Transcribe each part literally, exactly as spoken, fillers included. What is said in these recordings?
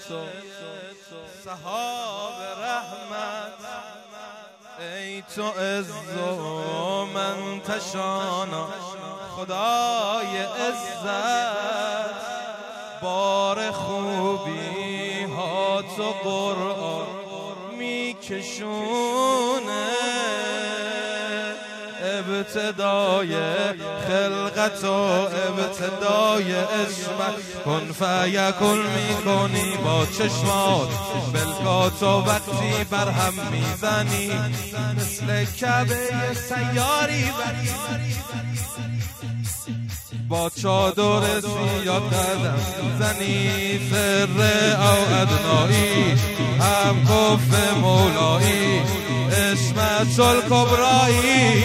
سحاب رحمت ای تو عز و منتشانا خدای عزت بار خوبی ها تو قرآن میکشونه ابتدای خلقت و ابتدای اسمت کن فیکون میکنی با چشمات بلکات و وقتی برهم میزنی مثل کعبه سیاری با چادر سیاه قدم زنی سر او ادنایی هم کف مولایی اسمت الکبرایی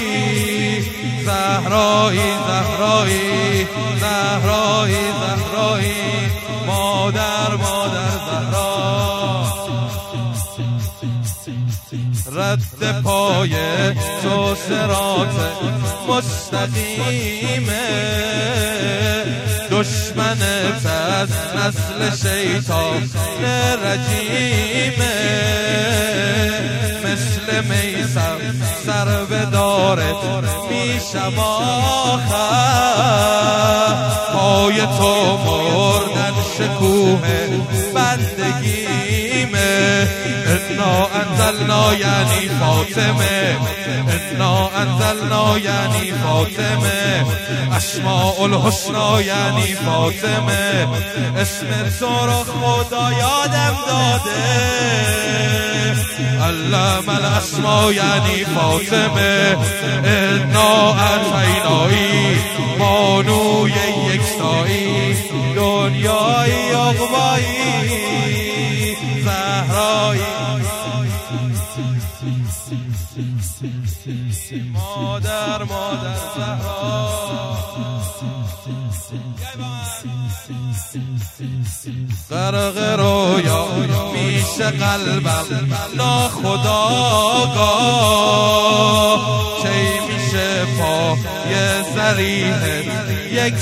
زهرایی زهرایی زهرایی زهرایی مادر مادر زهرا رد پای تو صراط مستقیمه دشمنت از نسل شیطان رجیمه مثل میسر سر به دارت میشم آخر پای تو مردن شکوه بندگیمه انا انزلنا یعنی فاطمه انا انزلنا یعنی فاطمه اسماء الحسنا یعنی فاطمه اسم تو رو خدا یادم داده علم الاسماء یعنی فاطمه انا اتینایی بانوی یکتایی دنیای عقبایی زهرایی مادر مادر زهرا غرق رویا میشه قلبم ناخودآگاه کی میشه پای ذریح یک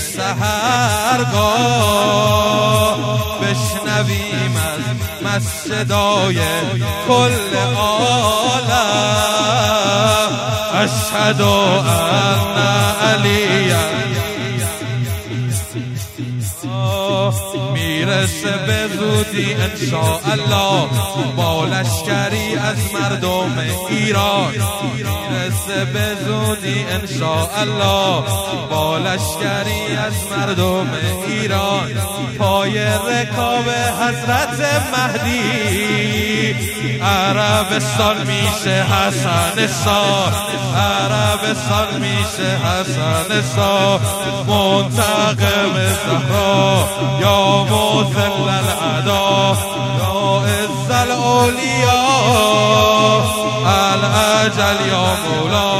سحرگاه بشنویم از صدای کل عالم اشهد ان علی میرسه به زودی انشاءالله با لشکری از مردم ایران میرسه به زودی انشاءالله با لشکری از مردم ایران پای رکاب حضرت مهدی عربستان میشه حسنستان عربستان میشه حسنستان منتقم زهرا یا مذل العدا یا عز الاولیاء الاجل یا مولا